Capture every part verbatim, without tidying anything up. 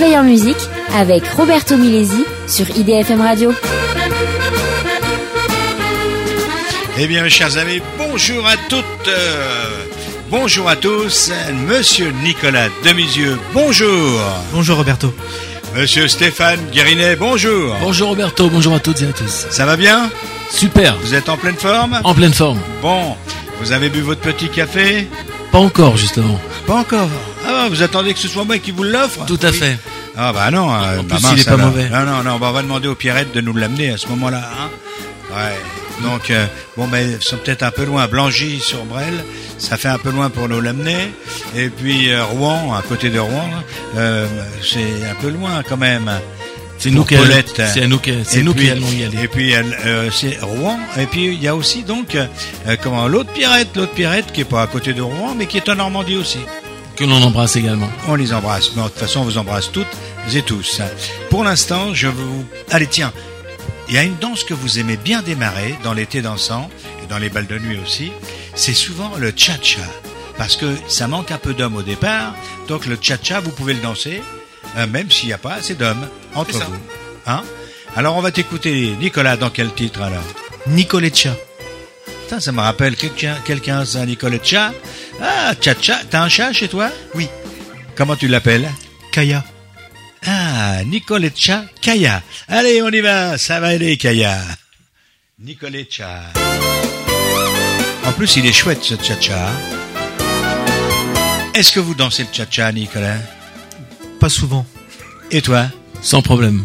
réveil en musique avec Roberto Milesi sur I D F M Radio. Eh bien, mes chers amis, bonjour à toutes, euh, bonjour à tous, Monsieur Nicolas Demisieux, bonjour. Bonjour Roberto. Monsieur Stéphane Guérinet, bonjour. Bonjour Roberto, bonjour à toutes et à tous. Ça va bien? Super. Vous êtes en pleine forme? En pleine forme. Bon, vous avez bu votre petit café? Pas encore, justement. Pas encore. Ah, vous attendez que ce soit moi qui vous l'offre? Tout à oui. fait. Ah bah non, en euh, plus, bah mince, il est pas alors. mauvais. Non, non, non, bah on va demander aux Pierrettes de nous l'amener à ce moment-là. Hein. Ouais. Donc, euh, bon, ben, ils sont peut-être un peu loin. Blangy sur Brel, ça fait un peu loin pour nous l'amener. Et puis euh, Rouen, à côté de Rouen, euh, c'est un peu loin quand même. C'est nous qui allons, c'est nous qui, c'est nous qui allons y aller. Et puis euh, c'est Rouen. Et puis il y a aussi donc euh, comment l'autre Pierrette, l'autre Pierrette qui est pas à côté de Rouen, mais qui est en Normandie aussi. Que l'on embrasse également. On les embrasse. Mais de toute façon, on vous embrasse toutes et tous. Pour l'instant, je vous. Allez, tiens. Il y a une danse que vous aimez bien démarrer dans l'été dansant et dans les balles de nuit aussi. C'est souvent le cha-cha. Parce que ça manque un peu d'hommes au départ. Donc le cha-cha, vous pouvez le danser, euh, même s'il n'y a pas assez d'hommes entre vous. Hein? Alors on va t'écouter, Nicolas, dans quel titre alors? Nicoleccia. Putain, ça me rappelle quelqu'un, quelqu'un, ça, Nicoleccia. Ah, cha-cha. T'as un chat chez toi? Oui. Comment tu l'appelles? Kaya. Ah, Nicoleccia Kaya. Allez, on y va, ça va aller, Kaya. Nicoleccia. En plus, il est chouette, ce cha-cha. Est-ce que vous dansez le cha-cha, Nicolas? Pas souvent. Et toi? Sans problème.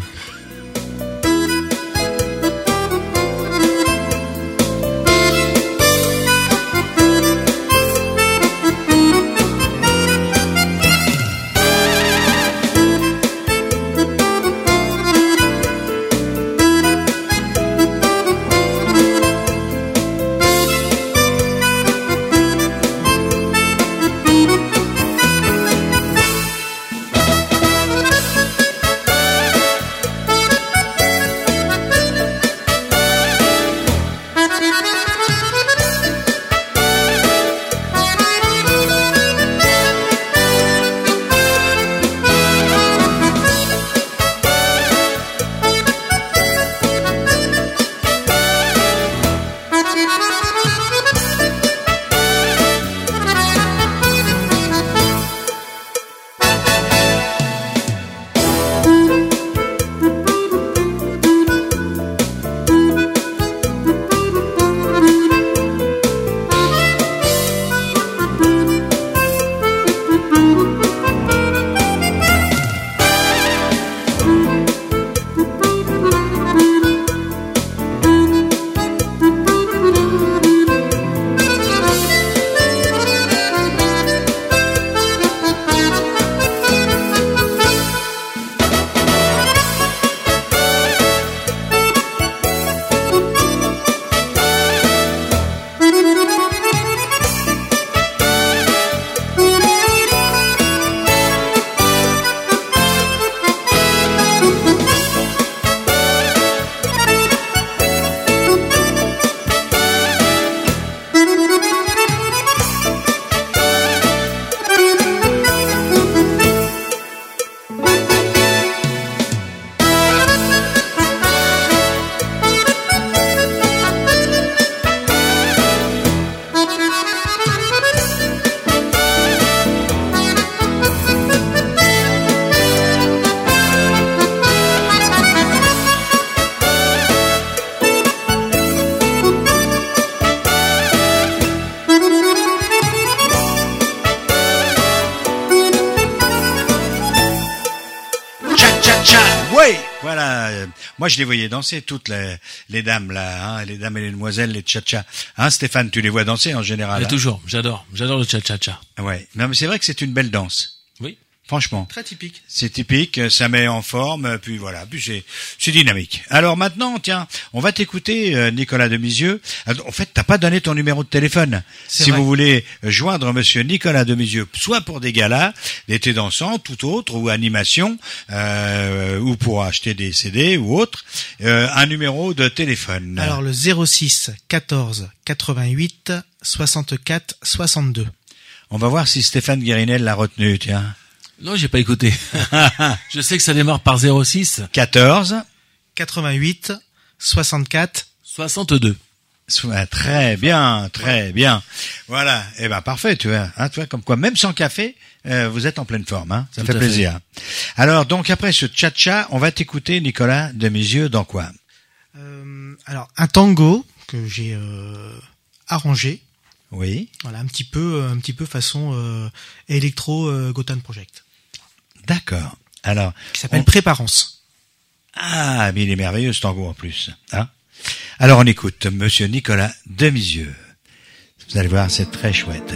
Voilà, moi je les voyais danser toutes les, les dames là, hein, les dames et les demoiselles, les tcha-tcha. Hein, Stéphane, tu les vois danser en général? Et hein? Toujours, j'adore, j'adore le cha-cha-cha. Ouais, non mais c'est vrai que c'est une belle danse. Oui. Franchement. Très typique. C'est typique, ça met en forme, puis voilà, puis c'est, c'est dynamique. Alors maintenant, tiens, on va t'écouter, euh, Nicolas Demisieux. En fait, t'as pas donné ton numéro de téléphone. C'est si vrai. vous voulez joindre monsieur Nicolas Demisieux, soit pour des galas, d'été dansant, tout autre, ou animation, euh, ou pour acheter des C D ou autre, euh, un numéro de téléphone. Alors le zéro six quatorze quatre-vingt-huit soixante-quatre soixante-deux. On va voir si Stéphane Guérinel l'a retenu, tiens. Non, j'ai pas écouté. Je sais que ça démarre par zéro six. quatorze. quatre-vingt-huit, soixante-quatre, soixante-deux. Très bien, très bien. Voilà. Eh ben, parfait, tu vois. Hein, tu vois, comme quoi, même sans café, euh, vous êtes en pleine forme, hein. Ça Tout fait à plaisir. fait. Alors, donc, après ce tcha-tcha, on va t'écouter, Nicolas de mes yeux, dans quoi? Euh, alors, un tango que j'ai euh, arrangé. Oui. Voilà, un petit peu, un petit peu façon euh, électro euh, Gotham Project. D'accord. Alors. Qui s'appelle on... Préparance. Ah, mais il est merveilleux ce tango en plus. Hein. Alors on écoute Monsieur Nicolas Demisieux. Vous allez voir, c'est très chouette.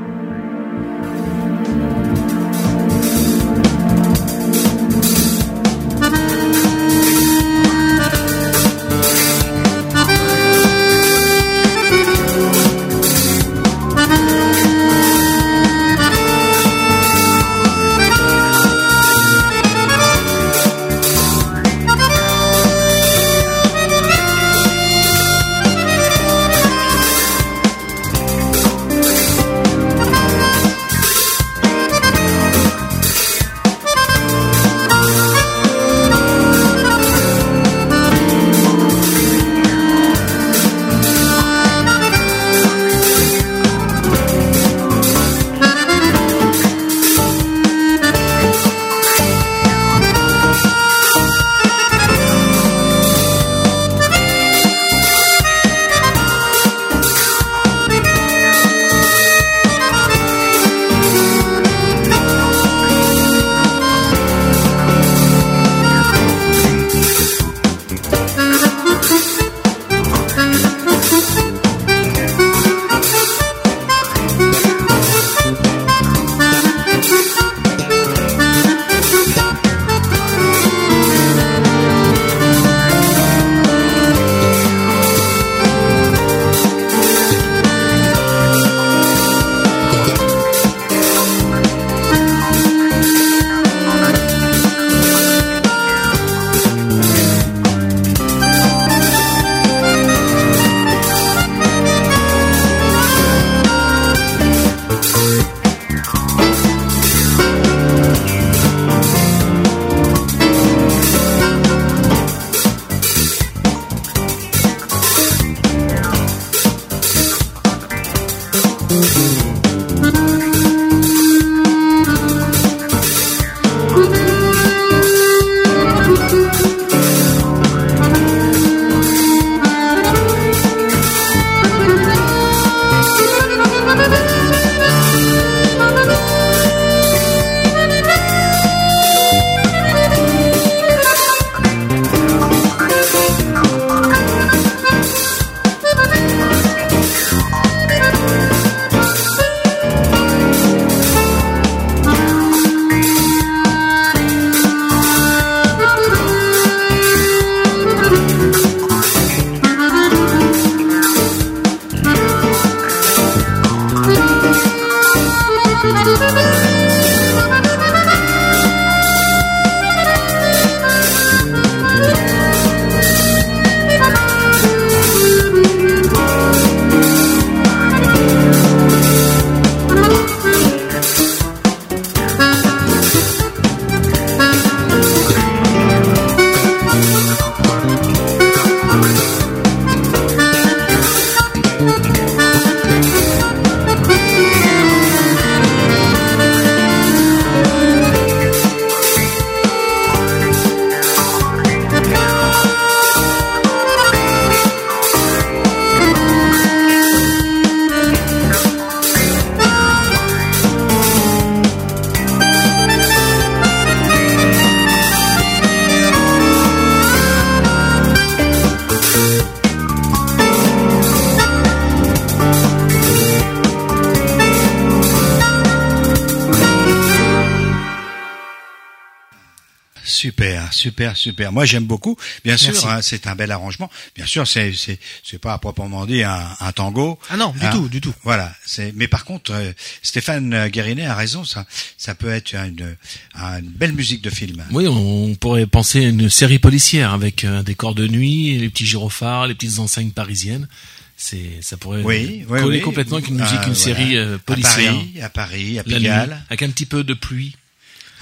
Super, super, super. Moi, j'aime beaucoup. Bien sûr, hein, c'est un bel arrangement. Bien sûr, c'est c'est c'est pas à proprement dit un, un tango. Ah non, du hein. tout, du tout. Voilà. C'est. Mais par contre, euh, Stéphane Guérinet a raison. Ça, ça peut être une, une belle musique de film. Oui, on pourrait penser à une série policière avec un décor de nuit, les petits gyrophares, les petites enseignes parisiennes. C'est, ça pourrait oui, oui, coller oui. complètement avec une musique, ah, une voilà. série euh, policière. À Paris, à Paris, à La Pigalle. nuit, avec un petit peu de pluie.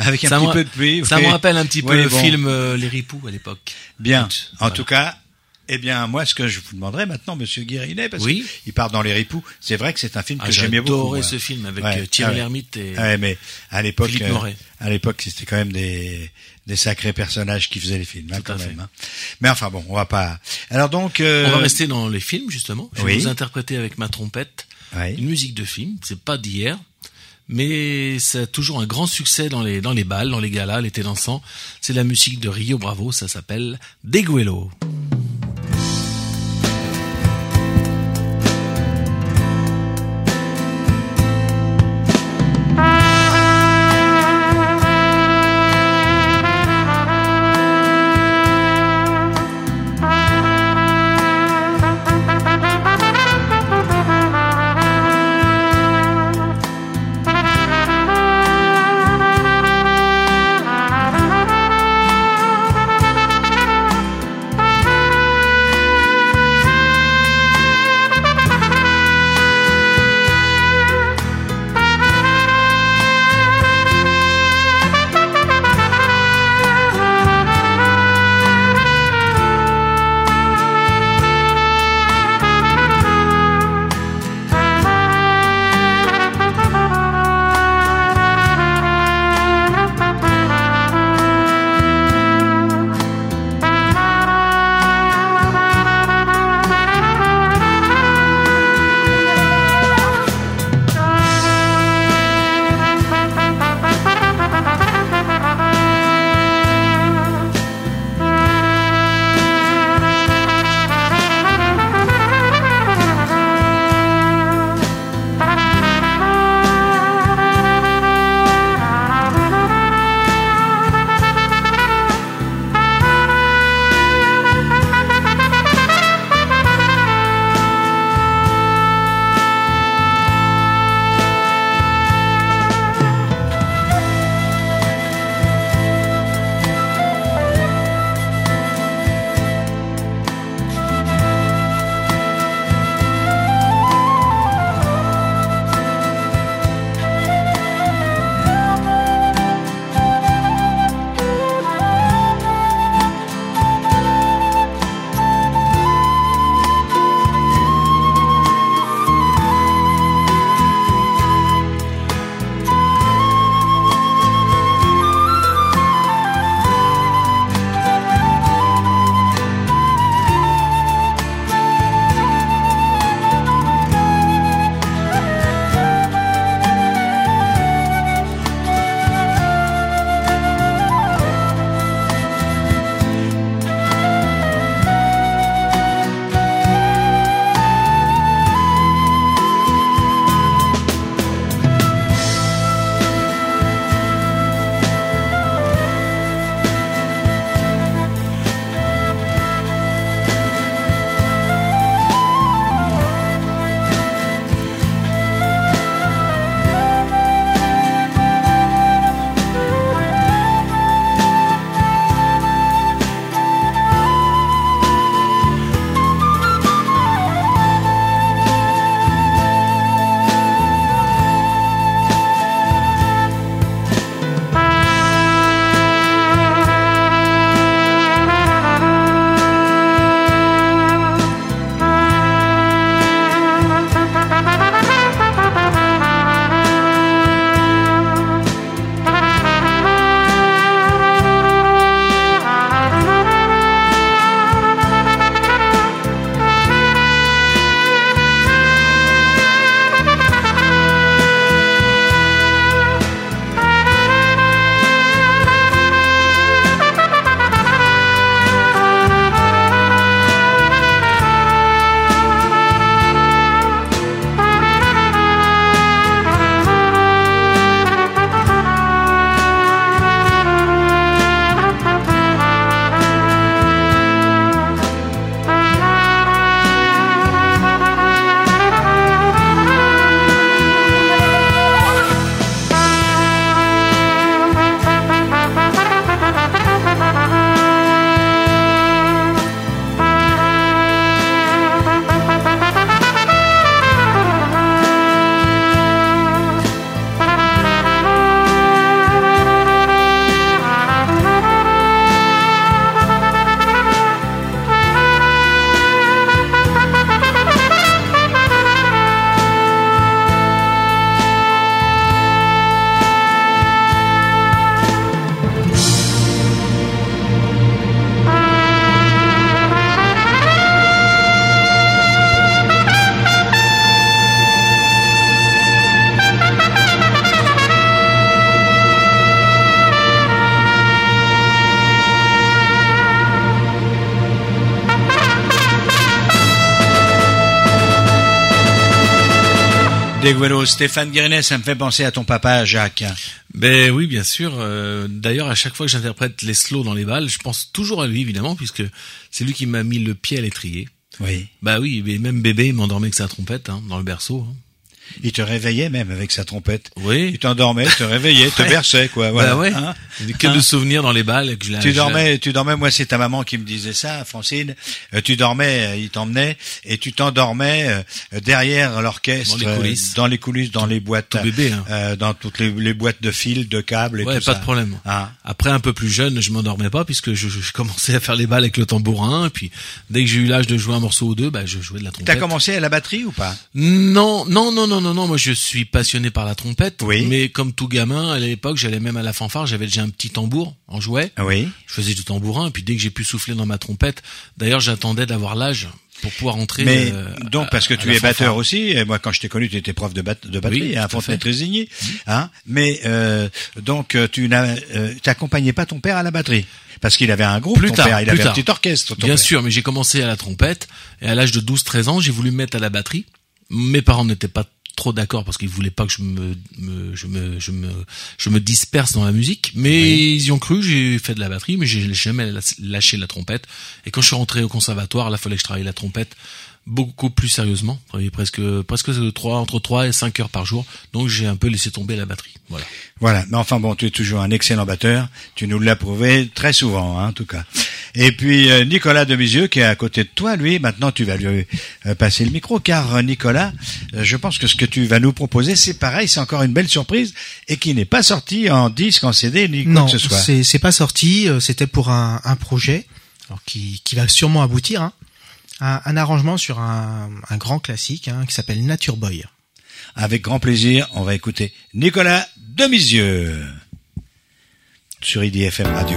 Avec un Ça petit me- peu de pluie. Ça oui. me rappelle un petit peu Oui, le bon. film euh, Les Ripoux à l'époque. Bien. Donc, En voilà. tout cas, eh bien, moi, ce que je vous demanderais maintenant, Monsieur Guérinet, parce Oui. qu'il part dans Les Ripoux, c'est vrai que c'est un film que Ah, j'aimais beaucoup. j'adorais moi. ce film avec Ouais. euh, Thierry Ah ouais. Lhermitte et Ouais, mais à l'époque, Philippe euh, Noiret. à l'époque, c'était quand même des des sacrés personnages qui faisaient les films, hein, Tout quand à même. fait. Hein. Mais enfin bon, on va pas. Alors donc, euh... on va rester dans les films justement. Je vais Oui. vous interpréter avec ma trompette ouais. une musique de film. C'est pas d'hier, mais ça a toujours un grand succès dans les dans les bals, dans les galas, l'été dansant. C'est la musique de Rio Bravo. Ça s'appelle Deguelo. Thank Deguelo, Stéphane Guérinet, ça me fait penser à ton papa, Jacques. Ben oui, bien sûr. Euh, d'ailleurs, à chaque fois que j'interprète les slows dans les balles, je pense toujours à lui, évidemment, puisque c'est lui qui m'a mis le pied à l'étrier. Oui. Bah oui, mais même bébé, il m'endormait avec sa trompette, hein, dans le berceau. Hein. Il te réveillait même avec sa trompette. Oui. Il t'endormait, te réveillait, te berçait, quoi. Voilà. Bah ouais. Hein que hein de souvenirs dans les balles. Que je la, tu je dormais, la... tu dormais. Moi, c'est ta maman qui me disait ça, Francine. Euh, tu dormais, euh, il t'emmenait et tu t'endormais euh, derrière l'orchestre, dans les coulisses, euh, dans les coulisses, dans les boîtes, tout bébé, hein. euh, dans toutes les, les boîtes de fils, de câbles et ouais, tout pas ça. de problème. Hein Après, un peu plus jeune, je m'endormais pas puisque je, je, je commençais à faire les balles avec le tambourin. Et puis, dès que j'ai eu l'âge de jouer un morceau ou deux, bah, je jouais de la trompette. T'as commencé à la batterie ou pas? Non, non, non, non, non, non. Moi, je suis passionné par la trompette. Oui. Mais comme tout gamin, à l'époque, j'allais même à la fanfare. J'avais déjà un petit tambour en jouet. Oui. Je faisais du tambourin. Et puis, dès que j'ai pu souffler dans ma trompette, d'ailleurs, j'attendais d'avoir l'âge pour pouvoir entrer. Mais euh, donc parce que à, tu à es batteur fanfare. aussi. Et moi, quand je t'ai connu, tu étais prof de, bat- de batterie Oui, à tout à fait. Fontenay-Trésigny. Hein. Mais euh, donc tu n'as, euh, t'accompagnais pas ton père à la batterie parce qu'il avait un groupe. Plus ton tard, père, il plus avait tard. un petit orchestre. Ton Bien père. sûr, mais j'ai commencé à la trompette et à l'âge de douze treize ans, j'ai voulu me mettre à la batterie. Mes parents n'étaient pas trop d'accord parce qu'ils voulaient pas que je me, me je me je me je me disperse dans la musique, mais Oui. ils y ont cru. J'ai fait de la batterie, mais j'ai jamais lâché la trompette. Et quand je suis rentré au conservatoire, là, fallait que je travaille la trompette beaucoup plus sérieusement, presque presque trois entre trois et cinq heures par jour. Donc j'ai un peu laissé tomber la batterie. Voilà. Voilà. Mais enfin bon, tu es toujours un excellent batteur. Tu nous l'as prouvé très souvent, hein, en tout cas. Et puis euh, Nicolas Demisieux qui est à côté de toi, lui, maintenant tu vas lui euh, passer le micro, car euh, Nicolas, euh, je pense que ce que tu vas nous proposer, c'est pareil, c'est encore une belle surprise et qui n'est pas sorti en disque, en C D, ni quoi Non, que ce soit. c'est c'est pas sorti. euh, C'était pour un, un projet, alors qui qui va sûrement aboutir. Hein, un, un arrangement sur un, un grand classique hein, qui s'appelle Nature Boy. Avec grand plaisir, on va écouter Nicolas Demisieux sur I D F M Radio.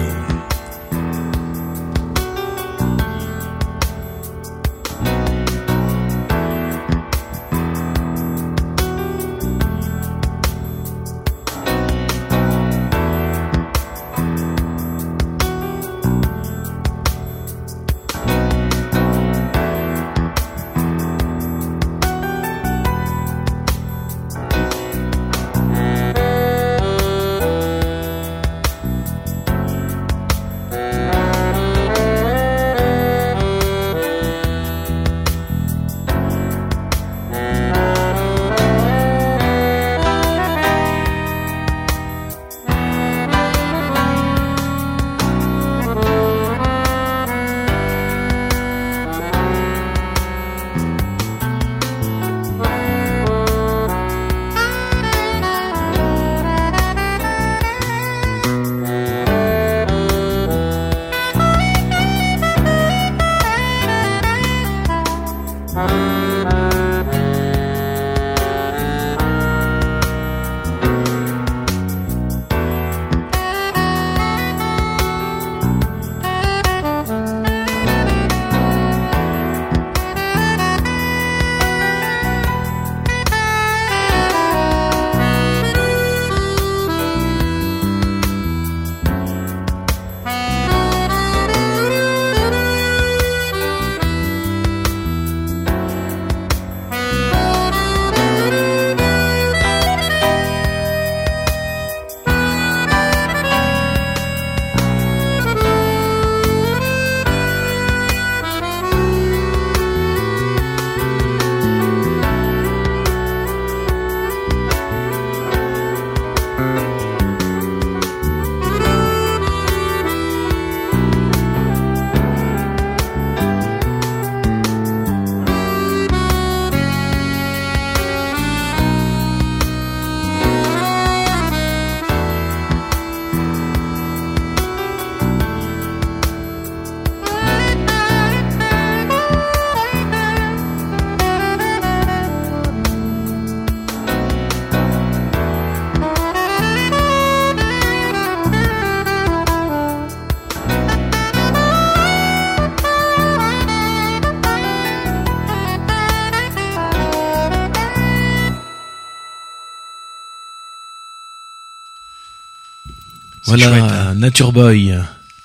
Voilà, chouette, hein. Nature Boy.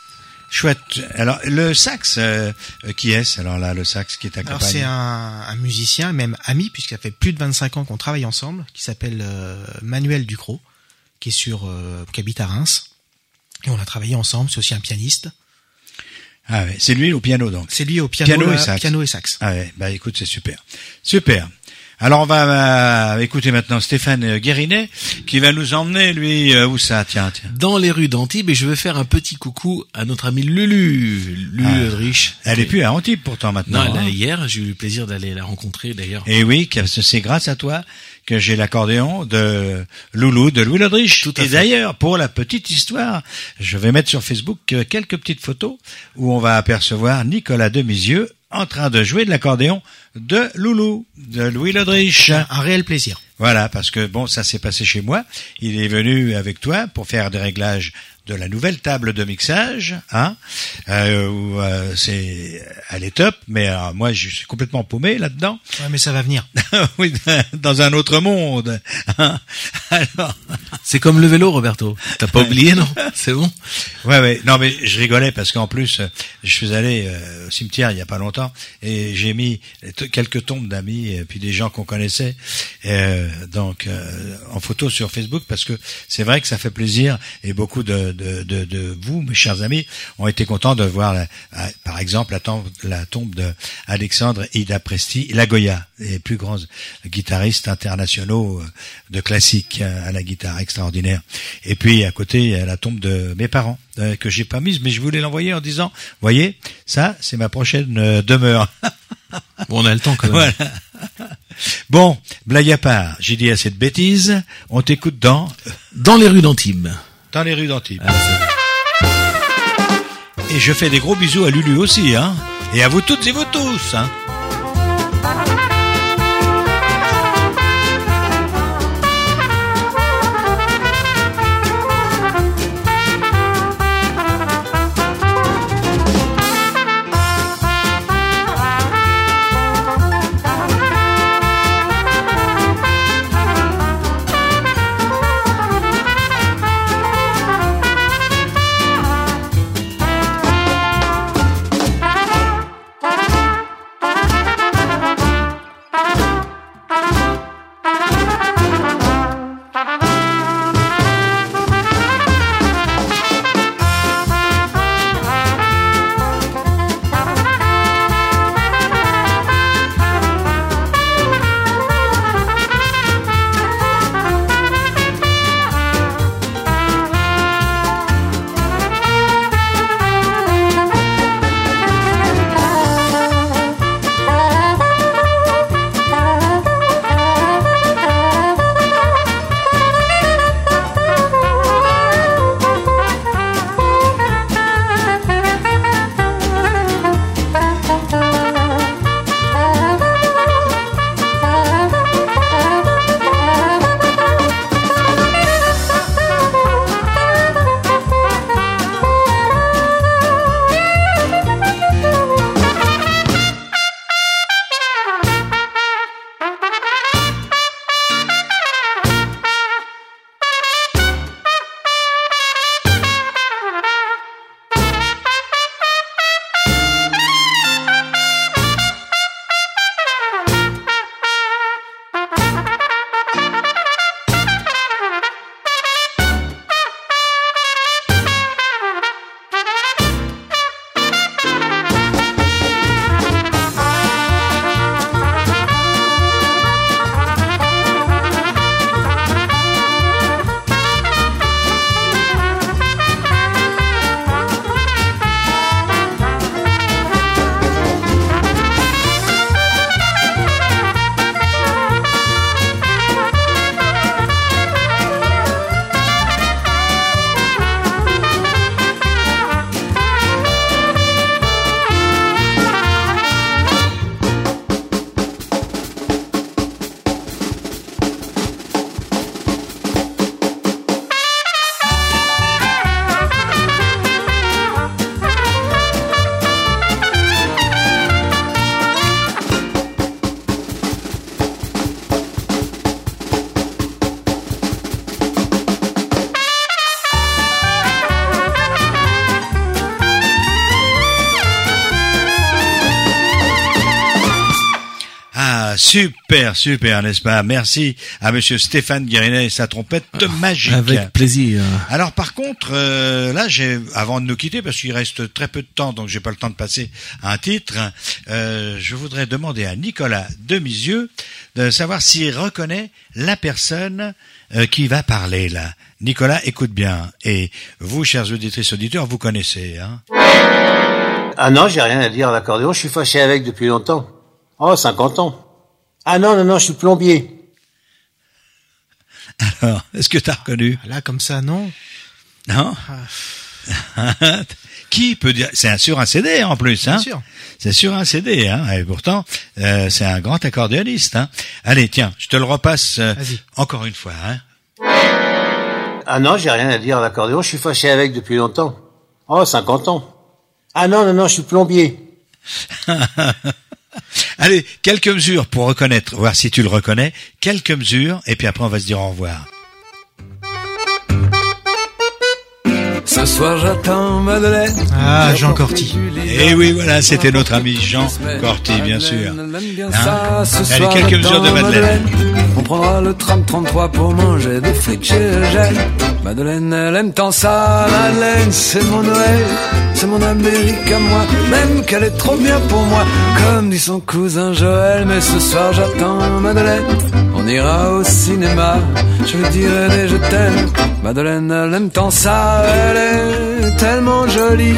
Chouette. Alors, le sax, euh, qui est-ce alors là, le sax qui t'accompagne? Alors c'est un, un musicien, même ami, puisque ça fait plus de vingt-cinq ans qu'on travaille ensemble, qui s'appelle euh, Manuel Ducrot, qui est sur, euh, qui habite à Reims. Et on a travaillé ensemble. C'est aussi un pianiste. Ah ouais, c'est lui au piano donc. C'est lui au piano, Piano et là, sax. piano et sax. Ah ouais, bah écoute, c'est super. Super. Alors on va euh, écouter maintenant Stéphane Guérinet qui va nous emmener lui euh, où ça tiens tiens. Dans les rues d'Antibes, et je veux faire un petit coucou à notre ami Lulu, Lulu Ah, Ledrich. Elle est plus à Antibes pourtant maintenant. Non, là, hein. hier, j'ai eu le plaisir d'aller la rencontrer d'ailleurs. Et oui, que c'est grâce à toi que j'ai l'accordéon de Loulou, de Louis Ledrich. Tout à Et fait. d'ailleurs, pour la petite histoire, je vais mettre sur Facebook euh, quelques petites photos où on va apercevoir Nicolas Demisieux en train de jouer de l'accordéon de Loulou, de Louis Ledrich. Un, un réel plaisir. Voilà, parce que bon, ça s'est passé chez moi. Il est venu avec toi pour faire des réglages de la nouvelle table de mixage, hein, euh, où euh, c'est, elle est top, mais alors, moi je suis complètement paumé là-dedans. Ouais, mais ça va venir. Oui, dans un autre monde. Hein. Alors, C'est comme le vélo, Roberto. T'as pas oublié, non? C'est bon? ouais, ouais. Non, mais je rigolais parce qu'en plus, euh, je suis allé euh, au cimetière il y a pas longtemps et j'ai mis t- quelques tombes d'amis et puis des gens qu'on connaissait, euh, donc euh, en photo sur Facebook parce que c'est vrai que ça fait plaisir et beaucoup de de de, de vous, mes chers amis, ont été contents de voir, la, à- par exemple, la tombe la tombe de Alexandre Ida Presti, la Goya, les plus grands guitaristes internationaux de classique à la guitare, extraordinaire. Et puis à côté, il y a la tombe de mes parents euh, que j'ai pas mise, mais je voulais l'envoyer en disant, voyez, ça c'est ma prochaine euh, demeure. Bon, on a le temps quand même. Voilà. Bon, blague à part, j'ai dit assez de bêtises. On t'écoute dans Dans les rues d'Antibes. dans les rues d'Antibes. Ah, ça- Et je fais des gros bisous à Lulu aussi, hein, et à vous toutes et vous tous, hein. Super, super, n'est-ce pas? Merci à monsieur Stéphane Guérinet et sa trompette magique. Avec plaisir. Alors par contre, euh, là, j'ai, avant de nous quitter, parce qu'il reste très peu de temps, donc j'ai pas le temps de passer à un titre, euh, je voudrais demander à Nicolas Demisieux de savoir s'il reconnaît la personne euh, qui va parler là. Nicolas, écoute bien. Et vous, chers auditrices, auditeurs, vous connaissez, hein? Ah non, j'ai rien à dire à l'accordéon, je suis fâché avec depuis longtemps. Oh, cinquante ans. Ah non, non, non, je suis plombier. Alors, est-ce que t'as reconnu? Là, comme ça, non. Non? Qui peut dire? C'est sur un C D en plus, hein? Bien sûr. C'est sur un C D, hein? Et pourtant, euh, c'est un grand accordéoniste, hein? Allez, tiens, je te le repasse euh, encore une fois, hein? Ah non, j'ai rien à dire à l'accordéon, je suis fâché avec depuis longtemps. Oh, cinquante ans. Ah non, non, non, je suis plombier. Allez, quelques mesures pour reconnaître, voir si tu le reconnais. Quelques mesures, et puis après on va se dire au revoir. Ce soir j'attends Madeleine. Ah, Jean Corty. Et oui, voilà, c'était notre ami Jean Corty, bien sûr. Hein? Allez, quelques mesures de Madeleine. On prendra le tram trente-trois pour manger des frites chez Eugène. Madeleine, elle aime tant ça. Madeleine, c'est mon Noël, c'est mon Amérique à moi. Même qu'elle est trop bien pour moi, comme dit son cousin Joël. Mais ce soir j'attends Madeleine. On ira au cinéma, je lui dirai des je t'aime. Madeleine, elle aime tant ça. Elle est tellement jolie,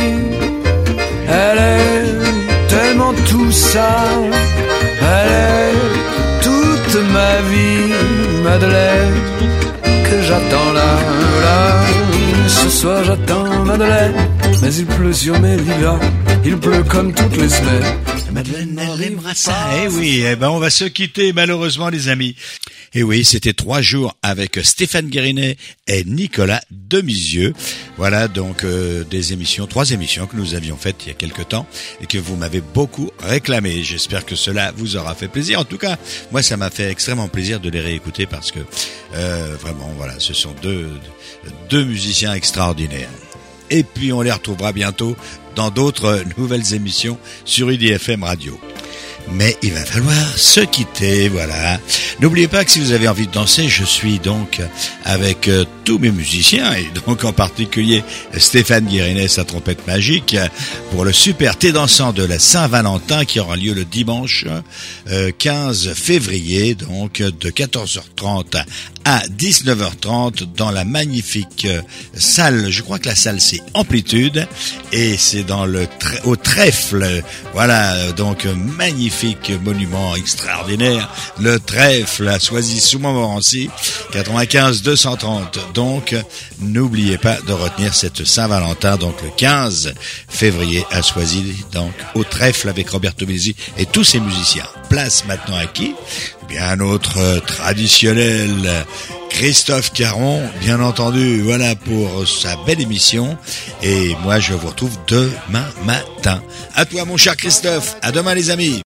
elle est tellement tout ça. Elle est toute ma vie, Madeleine, que j'attends là, là. Ce soir j'attends Madeleine, mais il pleut sur mes lilas, il pleut comme toutes les semaines. Madeleine, elle aimera ça. Eh oui, eh ben on va se quitter malheureusement les amis. Et oui, c'était trois jours avec Stéphane Guérinet et Nicolas Demisieux. Voilà donc euh, des émissions, trois émissions que nous avions faites il y a quelque temps et que vous m'avez beaucoup réclamé. J'espère que cela vous aura fait plaisir. En tout cas, moi ça m'a fait extrêmement plaisir de les réécouter parce que euh, vraiment voilà, ce sont deux deux musiciens extraordinaires. Et puis on les retrouvera bientôt dans d'autres nouvelles émissions sur I D F M Radio. Mais il va falloir se quitter, voilà. N'oubliez pas que si vous avez envie de danser, je suis donc avec euh, tous mes musiciens, et donc en particulier Stéphane Guérinet, sa trompette magique, pour le super thé dansant de la Saint-Valentin qui aura lieu le dimanche euh, quinze février, donc de quatorze heures trente à dix-neuf heures trente dans la magnifique salle, je crois que la salle c'est Amplitude, et c'est dans le au trèfle, voilà, donc magnifique monument extraordinaire, le trèfle à Soisy-sous-Montmorency, quatre-vingt-quinze deux cent trente. Donc n'oubliez pas de retenir cette Saint-Valentin, donc le quinze février à Soisy, donc au trèfle avec Roberto Milesi et tous ses musiciens. Place maintenant à qui? Eh bien un autre euh, traditionnel, Christophe Caron, bien entendu, voilà pour sa belle émission. Et moi je vous retrouve demain matin. À toi mon cher Christophe, à demain les amis.